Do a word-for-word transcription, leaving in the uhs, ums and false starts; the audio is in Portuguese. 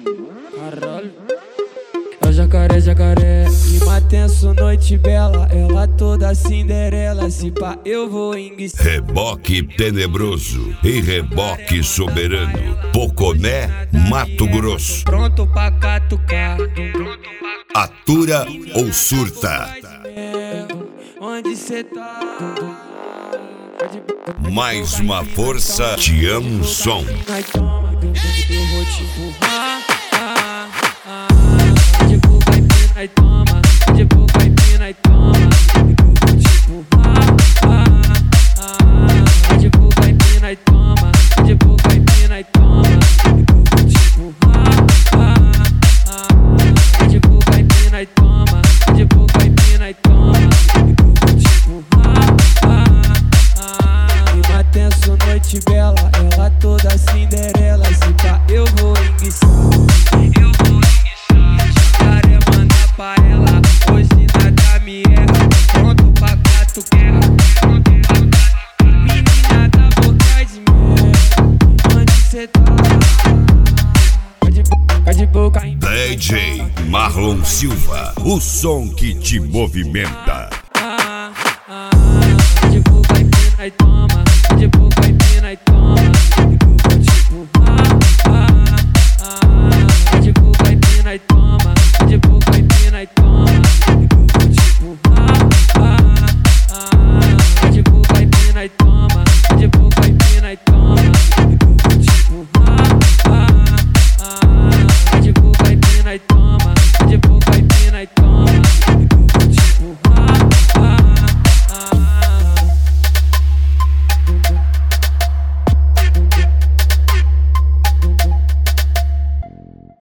Caralho. É o jacaré, jacaré. Clima tenso, noite bela. Ela toda Cinderela. Se pá, eu vou enguiçar. Reboque tenebroso e reboque soberano. Poconé, Mato Grosso. Pronto pra catucar. Atura ou surta? Onde cê tá? Mais uma força, te amo som. Eu vou te empurrar. De boca e pina e toma. De boca e pina e toma. Eu vou te empurrar. De boca e pina e toma. De boca e pina e toma. Eu vou te empurrar. De boca e pina e toma. De boca e pina e toma. Eu vou te empurrar. Clima tenso, noite bela. Ela toda Cinderela. Se pá, eu vou enguiçar. Eu vou enguiçar. Jacaré manda pra ela. Hoje nada me erra. Pronto pra catuquerra. Pronto pra catuquerra. Menina da boca de mel. Onde cê tá? Fica de boca em D J Marlon Silva, o som que te movimenta.